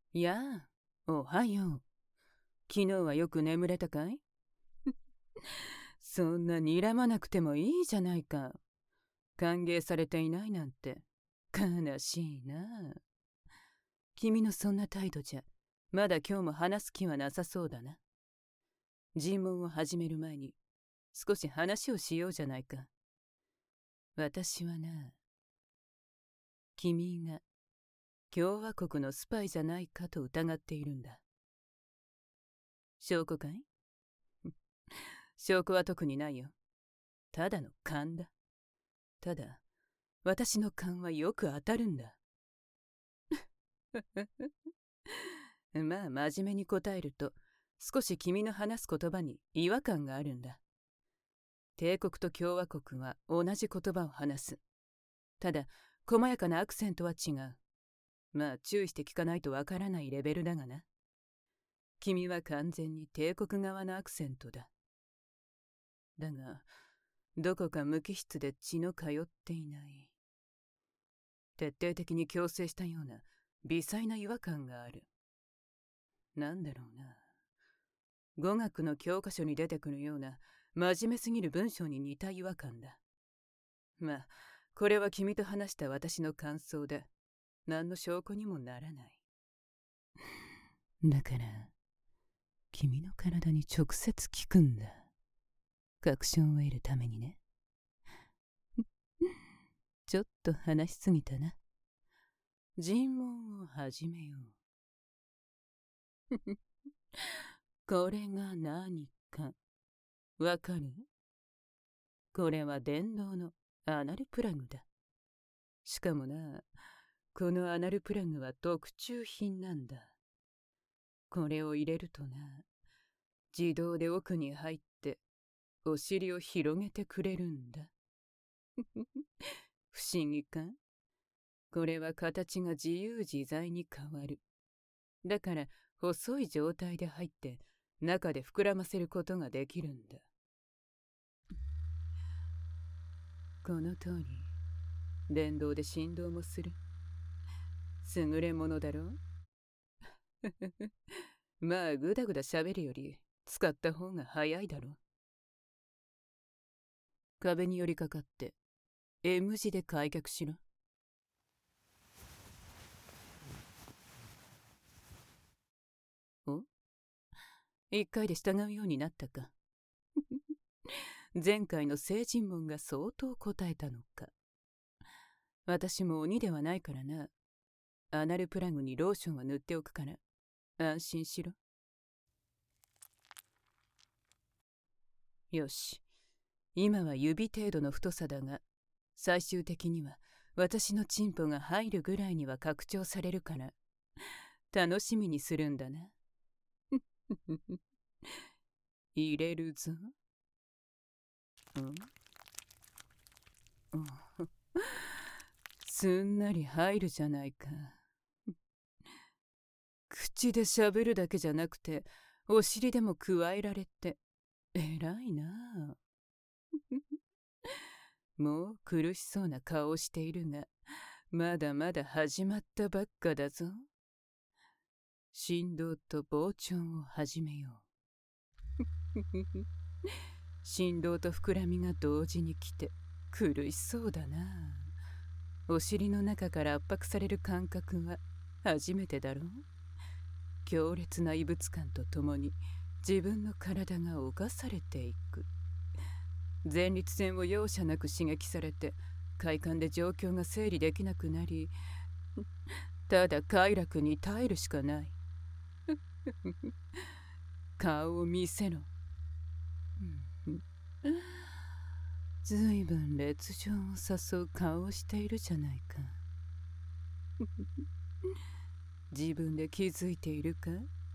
やあ、おはよう。昨日はよく眠れたかい？そんな睨まなくてもいいじゃないか。歓迎されていないなんて悲しいな。君のそんな態度じゃまだ今日も話す気はなさそうだな。尋問を始める前に少し話をしようじゃないか。私はな、君が共和国のスパイじゃないかと疑っているんだ。証拠かい？証拠は特にないよ。ただの勘だ。ただ、私の勘はよく当たるんだ。まあ、真面目に答えると、少し君の話す言葉に違和感があるんだ。帝国と共和国は同じ言葉を話す。ただ、細やかなアクセントは違う。まあ、注意して聞かないとわからないレベルだがな。君は完全に帝国側のアクセントだ。だが、どこか無機質で血の通っていない。徹底的に強制したような微細な違和感がある。なんだろうな。語学の教科書に出てくるような真面目すぎる文章に似た違和感だ。まあ、これは君と話した私の感想だ。何の証拠にもならない。だから、君の体に直接聞くんだ。確証を得るためにね。ちょっと話しすぎたな。尋問を始めよう。これが何かわかる？これは電動のアナルプラグだ。しかもな、このアナルプラグは特注品なんだ。これを入れるとな、自動で奥に入ってお尻を広げてくれるんだ。不思議か？これは形が自由自在に変わる。だから細い状態で入って中で膨らませることができるんだ。この通り、電動で振動もする。優れものだろう？まあ、ぐだぐだ喋るより使った方が早いだろう。壁に寄りかかって M 字で開脚しろ。お？一回で従うようになったか。前回の聖人門が相当答えたのか。私も鬼ではないからな。アナルプラグにローションは塗っておくから安心しろ。よし、今は指程度の太さだが、最終的には私のチンポが入るぐらいには拡張されるから楽しみにするんだな。入れるぞ。すんなり入るじゃないか。口で喋るだけじゃなくてお尻でも加えられて偉いなあ。もう苦しそうな顔をしているが、まだまだ始まったばっかだぞ。振動と膨張を始めよう。振動と膨らみが同時に来て苦しそうだな。お尻の中から圧迫される感覚は初めてだろう。強烈な異物感とともに自分の体が侵されていく。前立腺を容赦なく刺激されて快感で状況が整理できなくなり、ただ快楽に耐えるしかない。顔を見せろ。ずいぶん烈情を誘う顔をしているじゃないか。自分で気づいているか？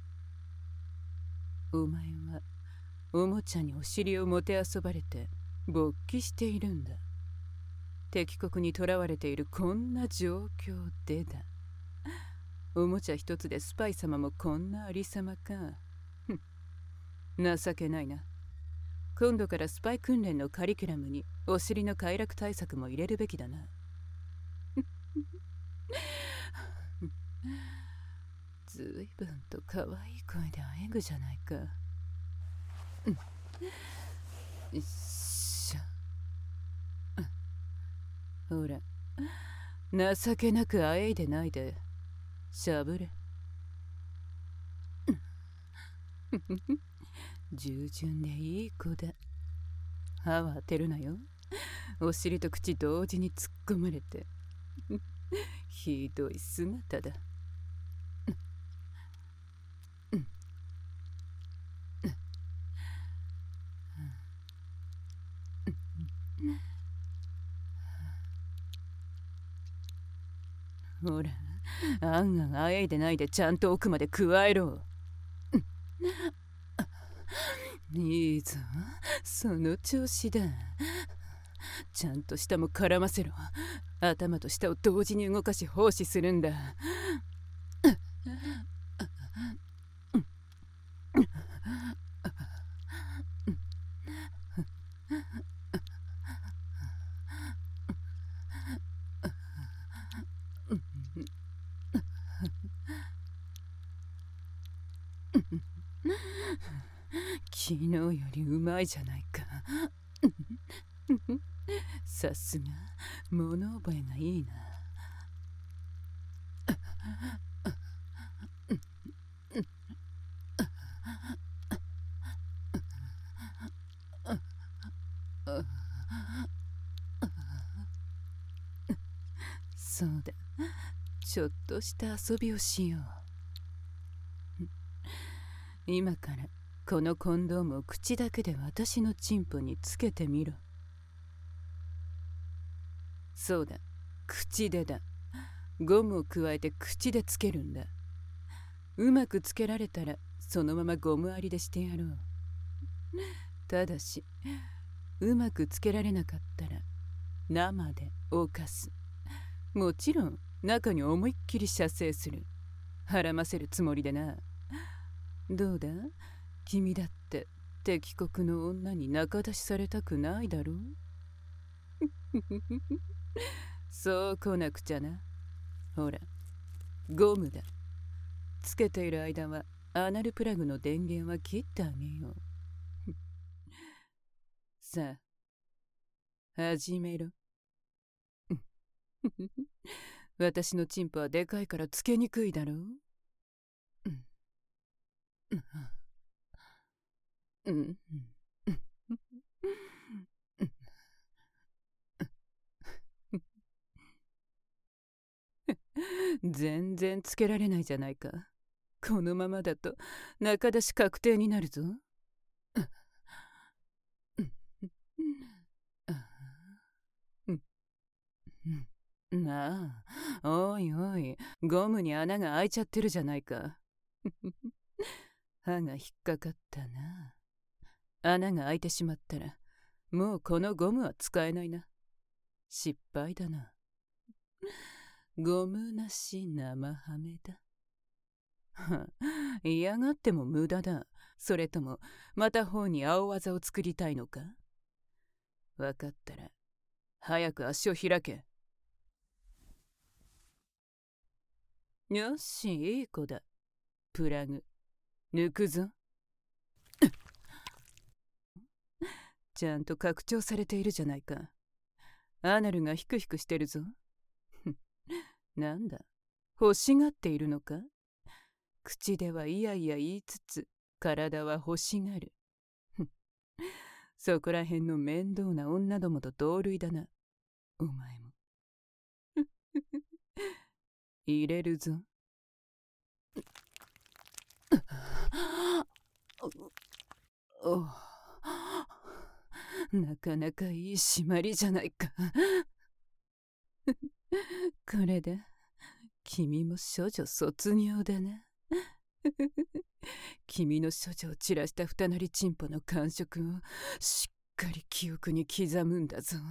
お前はおもちゃにお尻をもてあそばれて勃起しているんだ。敵国に囚われているこんな状況でだ。おもちゃ一つでスパイ様もこんなありさまか。情けないな。今度からスパイ訓練のカリキュラムにお尻の快楽対策も入れるべきだな。 ずいぶんと可愛い声であえぐじゃないか。よっしゃ。ほら、情けなくあえいでないでしゃぶれ。従順でいい子だ。歯は当てるなよ。お尻と口同時に突っ込まれて。ひどい姿だ。ほら、あんあんあえいでないでちゃんと奥までくわえろ。いいぞ、その調子だ。ちゃんと舌も絡ませろ。頭と舌を同時に動かし奉仕するんだ。昨日よりうまいじゃないか。さすが物覚えがいいな。そうだ、ちょっとした遊びをしよう。今からこのコンドームを口だけで私のチンポにつけてみろ。そうだ、口でだ。ゴムを加えて口でつけるんだ。うまくつけられたらそのままゴムありでしてやろう。ただしうまくつけられなかったら生で犯す。もちろん中に思いっきり射精する。はらませるつもりでな。どうだ、君だって敵国の女に仲出しされたくないだろう。そう来なくちゃな。ほら、ゴムだ。つけている間はアナルプラグの電源は切ってあげよう。さあ、始めろ。私のチンポはでかいからつけにくいだろう。全然つけられないじゃないか。このままだと仲出し確定になるぞ。なあ、おいおい、ゴムに穴が開いちゃってるじゃないか。歯が引っかかったな。穴が開いてしまったらもうこのゴムは使えないな。失敗だな。ゴムなし生ハメだ。嫌がっても無駄だ。それともまた方に青技を作りたいのか。わかったら早く足を開け。よし、いい子だ。プラグ抜くぞ。ちゃんと拡張されているじゃないか。アナルがヒクヒクしてるぞ。なんだ、欲しがっているのか。口ではいやいや言いつつ体は欲しがる。そこらへんの面倒な女どもと同類だな、お前も。入れるぞ。お、なかなかいい締まりじゃないか。これで君も処女卒業だな。君の処女を散らした二なりチンポの感触をしっかり記憶に刻むんだぞ。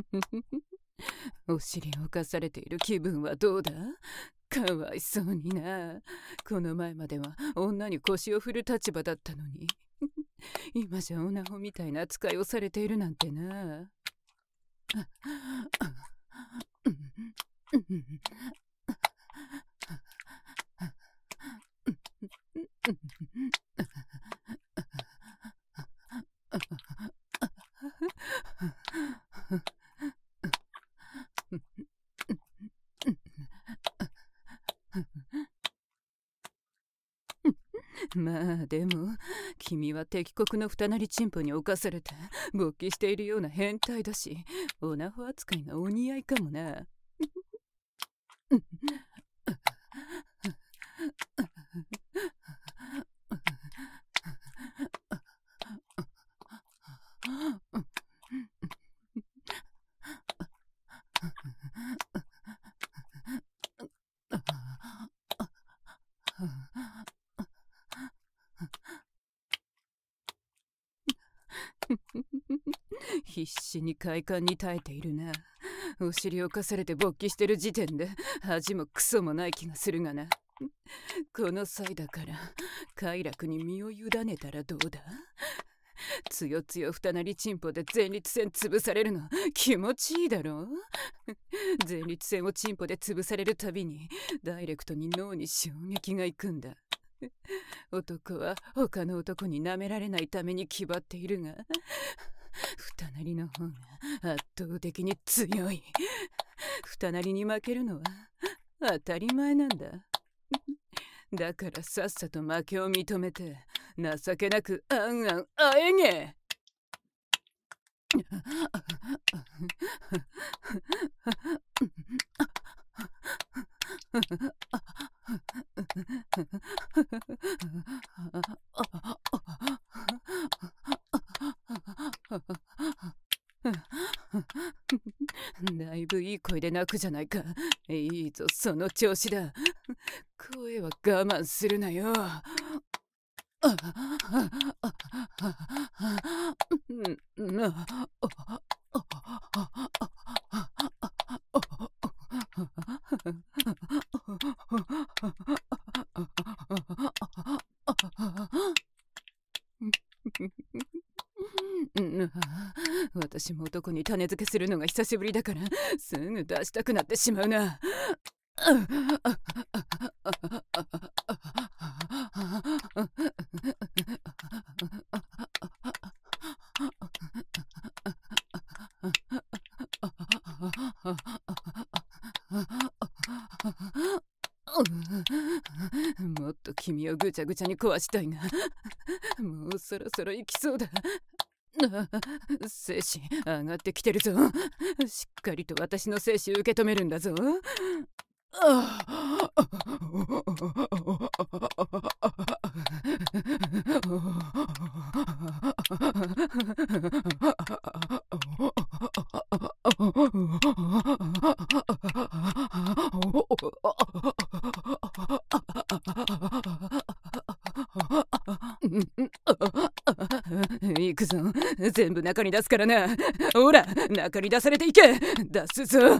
お尻を侵されている気分はどうだ？かわいそうにな。この前までは女に腰を振る立場だったのに今じゃ女子みたいな扱いをされているなんてな。まあでも君は敵国の二なりチンポに侵されて勃起しているような変態だし、オナホ扱いがお似合いかもな。必死に快感に耐えているな。お尻をかされて勃起してる時点で恥もクソもない気がするがな。この際だから快楽に身を委ねたらどうだ？つよつよ二なりチンポで前立腺潰されるの気持ちいいだろ？前立腺をチンポで潰されるたびにダイレクトに脳に衝撃がいくんだ。男は他の男に舐められないために気張っているが、二なりの方が圧倒的に強い。二なりに負けるのは当たり前なんだ。だからさっさと負けを認めて情けなくあんあんあえげ。だいぶいい声で泣くじゃないか。いいぞ、その調子だ。声は我慢するなよ。私も男に種付けするのが久しぶりだからすぐ出したくなってしまうな。もっと君をぐちゃぐちゃに壊したいが、もうそろそろ行きそうだ。精子上がってきてるぞ。しっかりと私の精子受け止めるんだぞ。行くぞ、全部中に出すからな。ほら、中に出されていけ。出すぞ。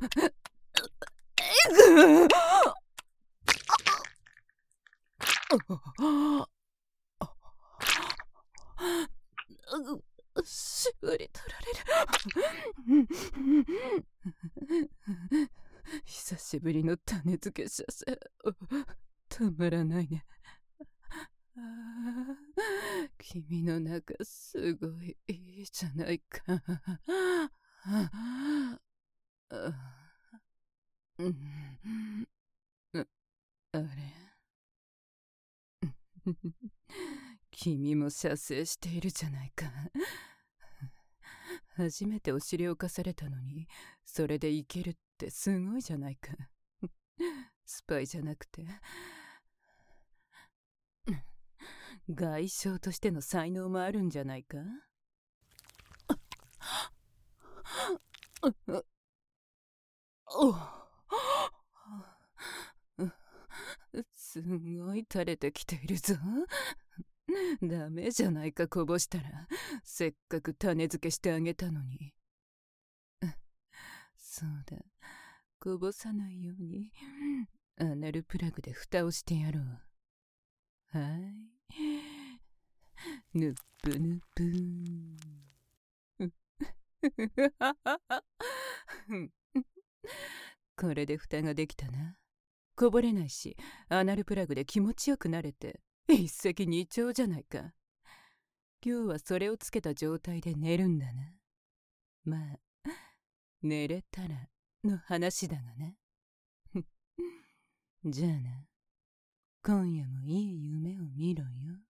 絞り取られる。久しぶりの種付け射精、たまらないね。君の中すごいいいじゃないか。あれ君も射精しているじゃないか。初めてお尻をかされたのにそれでいけるってすごいじゃないか。スパイじゃなくて外傷としての才能もあるんじゃないか。すごい垂れてきているぞ。ダメじゃないか、こぼしたら。せっかく種付けしてあげたのに。 そうだ。こぼさないように、アナルプラグで蓋をしてやろう。はい。ぬっぷぬぷこれで蓋ができたな。こぼれないし、アナルプラグで気持ちよくなれて、一石二鳥じゃないか。今日はそれをつけた状態で寝るんだな。まあ、寝れたらの話だがな。じゃあな、今夜もいい夢を見ろよ。